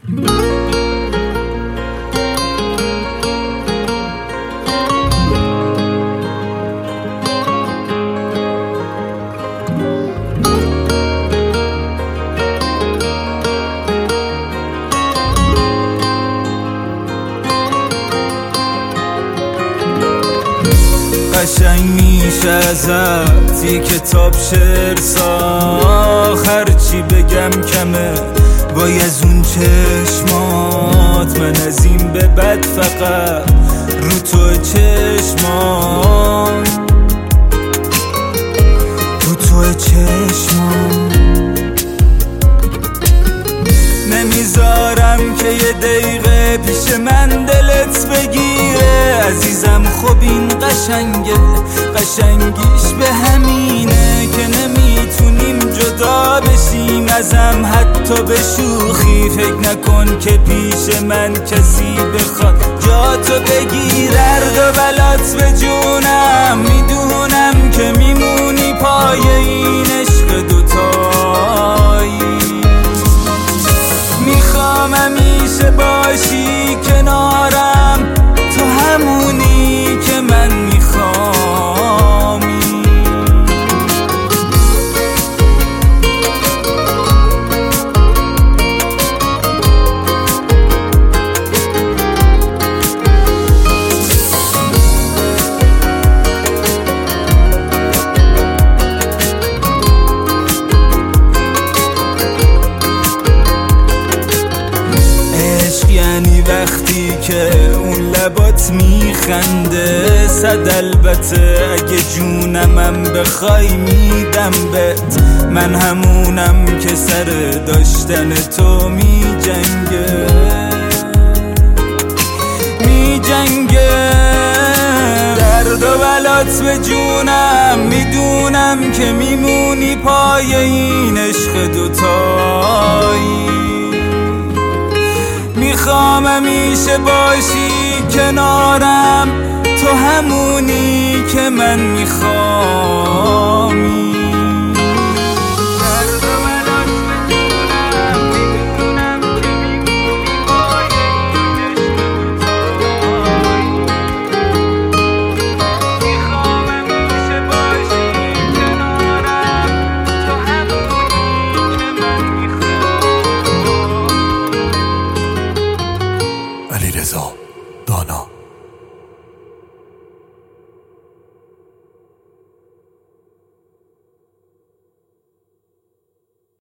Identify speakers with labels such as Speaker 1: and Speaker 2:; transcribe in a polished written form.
Speaker 1: قشنگ میشه ازت یه کتاب شعر ساخت، هرچی بگم کمه وای از اون چشمات. من از این به بعد فقط رو تو چشمات، رو تو چشمات. نمیذارم که یه دقیقه پیش من دلت بگیره عزیزم. خب این قشنگه، قشنگیش به همینه که نمیتونیم جدا بشیم ازم حتی به شوخی. فکر نکن که پیش من کسی بخواد جاتو بگیر. درد و بلات به جونم، میدونم که میمونی پای این عشق دوتایی. میخوام همیشه باشی کنارم، تو همونی که من میخوامی. یعنی وقتی که اون لبات میخنده صد البته اگه جونمم بخوای میدم بهت. من همونم که سر داشتن تو میجنگه، میجنگه. درد و بلات به جونم، میدونم که میمونی پای این عشق دوتایی. میخوام همیشه باشی کنارم، تو همونی که من میخوامی.